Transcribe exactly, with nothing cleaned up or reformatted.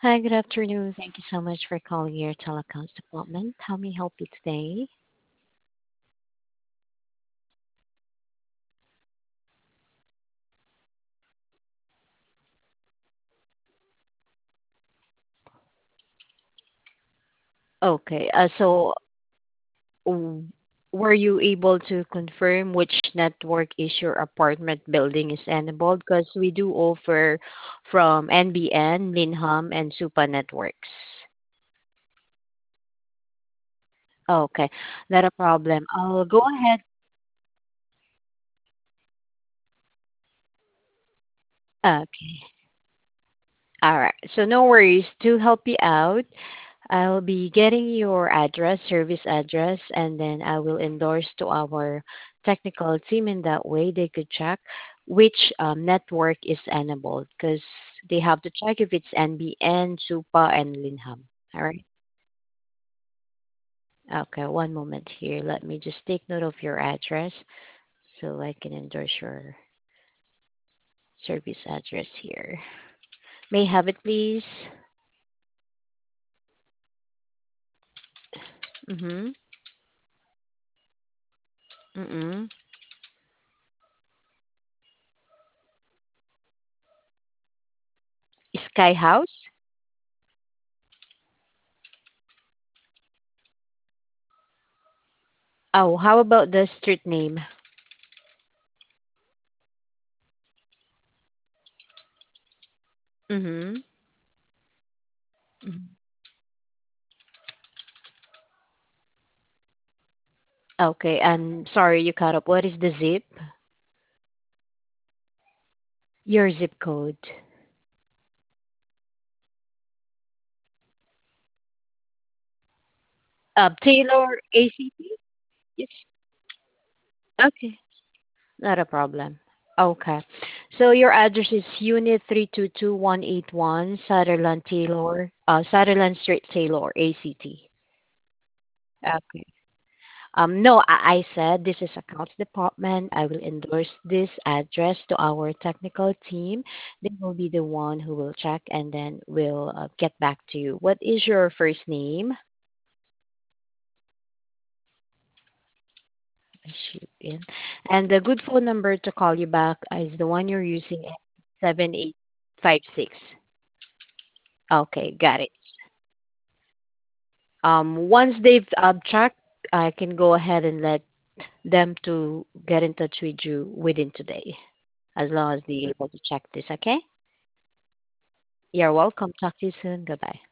Hi, good afternoon. Thank you so much for calling your telecoms department. How may I help you today? Okay, uh, so w- were you able to confirm which network is your apartment building is enabled? Because we do offer from N B N, Linham, and Supa networks. Okay, not a problem. I'll go ahead. Okay, all right. So no worries. To help you out, I'll be getting your address, service address, and then I will endorse to our technical team. In that way, they could check which um, network is enabled because they have to check if it's N B N, Supa, and Linham. All right. Okay, one moment here. Let me just take note of your address so I can endorse your service address here. May I have it, please? Mm-hmm. Mm-mm. Sky House? Oh, how about the street name? Mm-hmm. Mhm. Okay, I'm sorry you cut up. What is the zip? Your zip code. Uh, Taylor A C T? Yes. Okay, not a problem. Okay. So your address is Unit three two two one eight one, Sutherland Taylor, uh, Sutherland Street, Taylor, A C T. Okay. Um, no, I, I said this is accounts department. I will endorse this address to our technical team. They will be the one who will check and then will uh, get back to you. What is your first name? Shoot in. And the good phone number to call you back is the one you're using at seven eight five six. Okay, got it. Um, once they've uh, checked, I can go ahead and let them to get in touch with you within today, as long as they're able to check this. Okay. You're welcome. Talk to you soon. Goodbye.